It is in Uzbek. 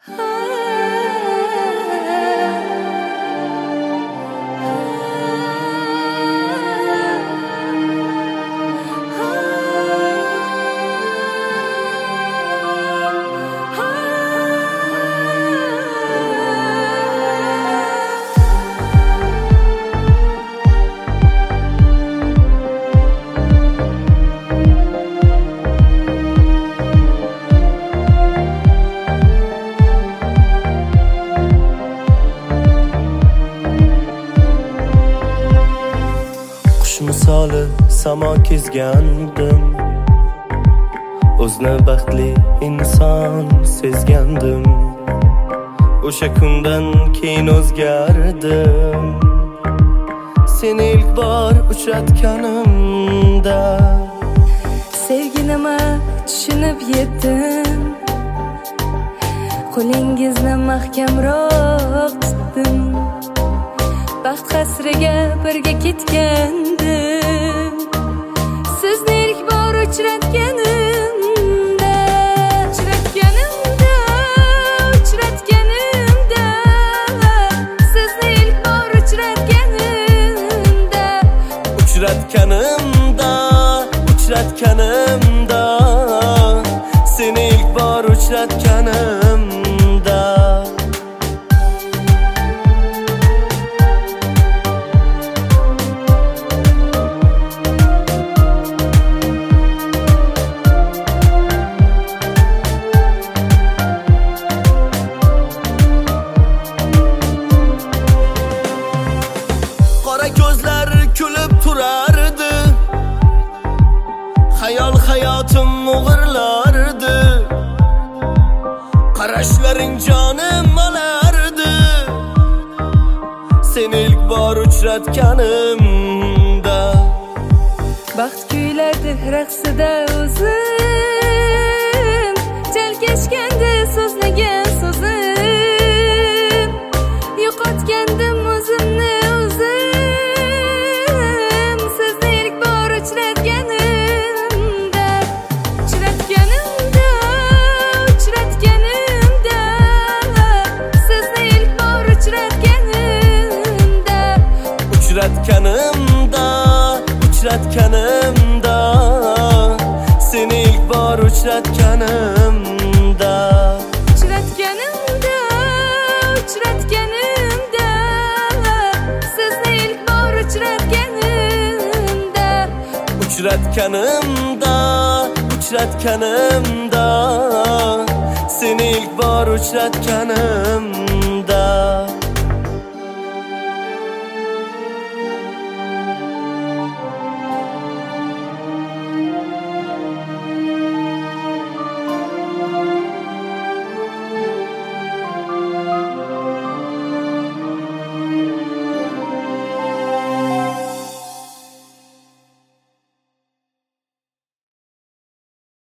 Misoli samo kezgandim, o'zni baxtli inson sezgandim. O'sha kundan keyin o'zgardim, seni ilk bor uchratganimda. Sevgi nima tushunib yetdim, qo'lingizni mahkamroq tutdim. Baxt qasriga birga ketgandim, sizni ilk bor uchratganimda. Sizni ilk bor uchratganimda, seni ilk bor uchratganimda. Ko'zlar kulib turardi, hayol hayotim o'g'irlardi. Qarashlaring jonim olardi, seni ilk bor uchratganimda. Baxt kuylardi raqsida o'zim, chalkashgandi so'zlagan so'zim. Yo'qotgandim o'zimni uchratganimda, seni ilk bor uchratganimda. Sizni ilk bor uchratganimda. Uchratganimda, seni ilk bor uchratganimda.